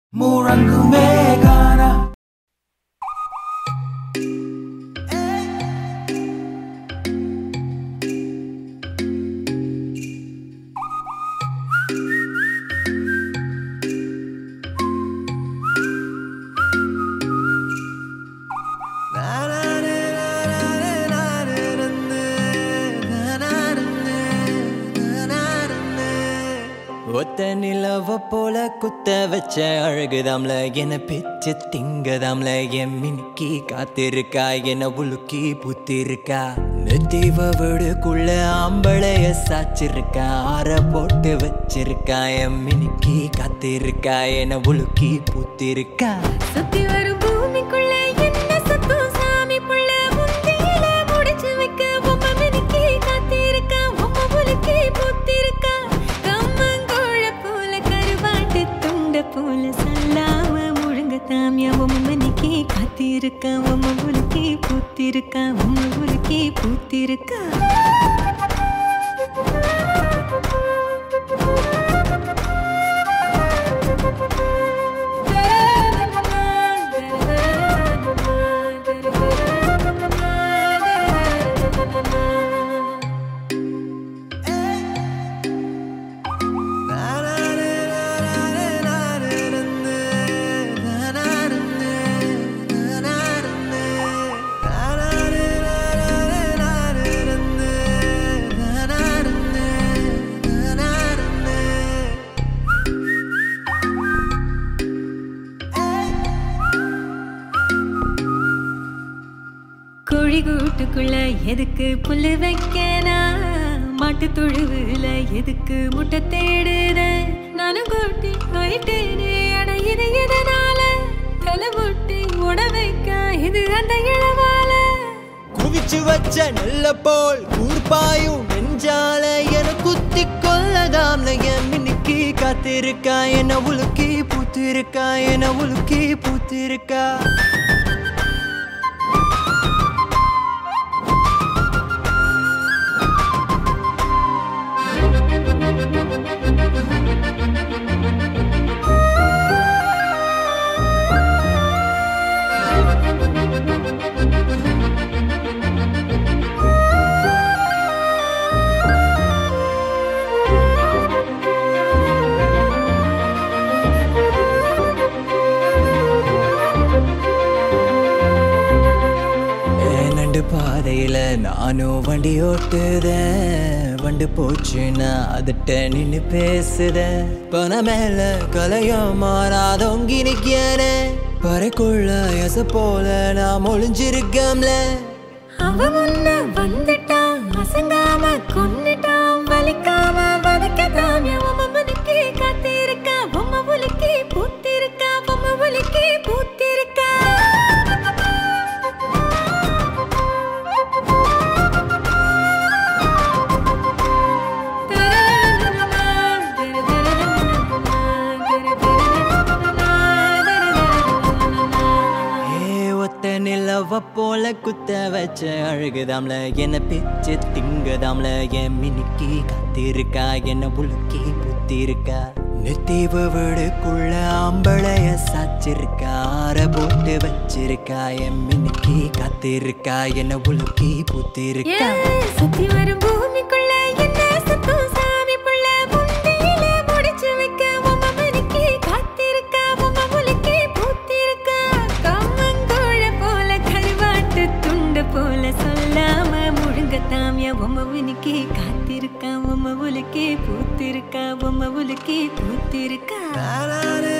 Murangumegana ஒத்த நிலவ போல குத்த வச்ச அழகுதாம்ல என்ன பிச்சு திங்கதாம்ல என் மினுக்கி காத்திருக்கா என்ன உலுக்கி புத்திருக்கா நெத்திவ வீடுக்குள்ள ஆம்பளைய சாச்சிருக்கா ஆற போட்டு வச்சிருக்கா என் மினுக்கி காத்திருக்கா என்ன உலுக்கி புத்திருக்கா சுத்தி வரும் பூமிக்குள்ள என்ன சத்தம் சாமி புள்ள முந்தியில முடிச்சு வைக்க உம்ம மினுக்கி காத்திருக்கா உம்ம உலுக்கி புத்திருக்கா போல சொல்லாம முழுங்க தாமியா உம்மனிக்கு காத்திருக்கா உம்ம உலுக்கி பூத்திருக்கா உம்ம உலுக்கி பூத்திருக்கா கோழி கூட்டுக்குள்ள எதுக்கு புல்லு வைக்கனா மாட்டு தொழுவுல எதுக்கு முட்டை தேடுத நானும் கூட்டி ஆயிட்டேனே அட இது எதனால தலை முட்டி உட வைக்க இது அந்த இளவால குவிச்சு வச்ச நெல்ல போல் கூர்பாயும் நெஞ்சால என குத்தி கொள்ளதாம்ல என் மினுக்கி காத்திருக்கா என்ன உலுக்கி பூத்திருக்கா என்ன உலுக்கி பூத்திருக்கா பாதையில நானும் வண்டி ஓட்டுதேன் வண்டு போச்சுன்னா அதட்ட நின்னு பேசுதேன் பண மேல கலையும் மாறாதொங்கி நிக்கிறே பறைக்குள்ள எச போல நான் ஒளிஞ்சிருக்கம்ல அவ முன்ன வந்துட்டான் அசங்காம கொன்னுட்டான் வலிக்காம வதக்கதாம் உம்ம மனுக்கி காத்திருக்கா உம்ம உலுக்கி பூத்திருக்கா உம்ம உலுக்கி பூத்திருக்கா நிலவ போல குத்த வச்ச அழகுதாம்ல என்ன பிச்சு திங்கதாம்ல என் மினுக்கி காத்திருக்கா என்ன உலுக்கி புத்திருக்கா நெத்திவ வீடுக்குள்ள ஆம்பளைய சாச்சிருக்கா ஆற போட்டு வச்சிருக்கா என் மினுக்கி காத்திருக்கா என்ன உலுக்கி புத்திருக்கா சுத்தி வரும் பூமிக்குள்ள என்ன சத்தம் சாமி புள்ள முந்தியில முடிச்சு வைக்க உம்ம மனுக்கி காத்திருக்கா உம்ம உலுக்கி பூத்திருக்கா கம்மங்கோழ போல கருவாட்டு துண்டு போல சொல்லாம முழுங்க தாமியா உம்ம உலுக்கி காத்திருக்கா உம்ம உலுக்கி பூத்திருக்கா உம்ம உலுக்கி பூத்திருக்கா